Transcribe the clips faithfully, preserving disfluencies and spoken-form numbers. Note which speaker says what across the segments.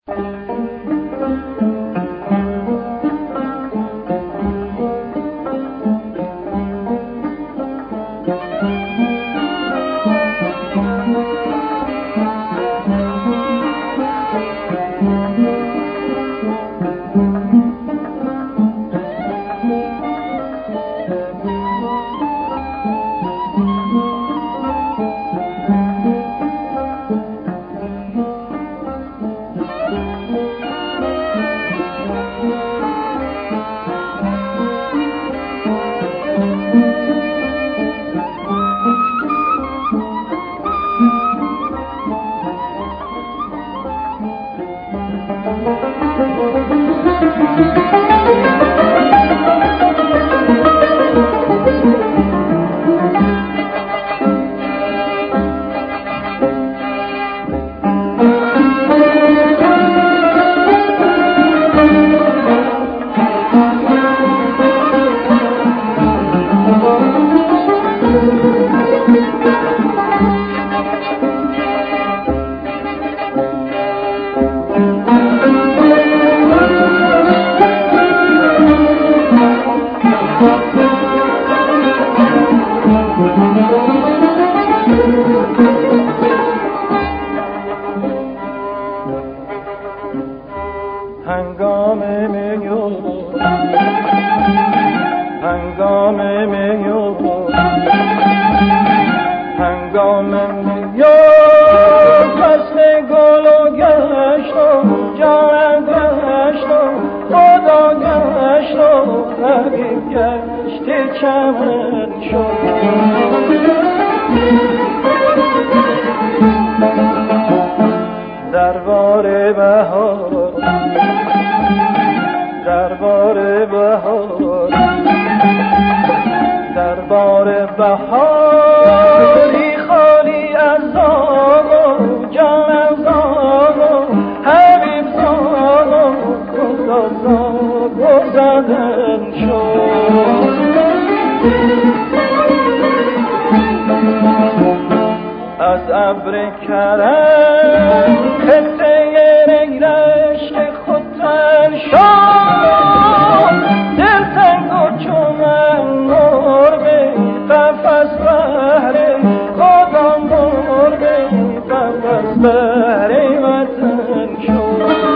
Speaker 1: هنگام میو هنگام میو هنگام میو فصل گل و گشت و جان گشت و خدا گشت و حبیب گشت چمن شد دربار بهار دربار بهار دربار بهاری خالی از زاغ و جان از زاغ و حبیب زاغ و خدا زاغ و زدن شد از ابر کرم خطه رشک خودتن شد دلتنگ و چومن مرغ قفس بهر خدا مرغ قفس بهر وطن شد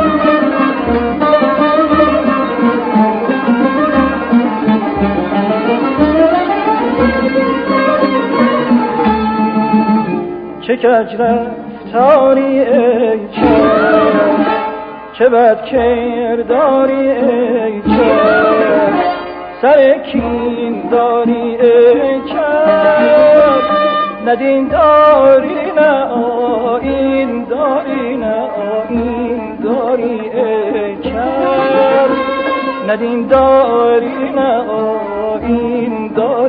Speaker 1: چه کج رفتاری ای چشم چه بد کرداری ای چشم سر کین داری ای چشم نه دین داری نه آیین داری نه آیین داری ای چشم نه دین داری نه آیین داری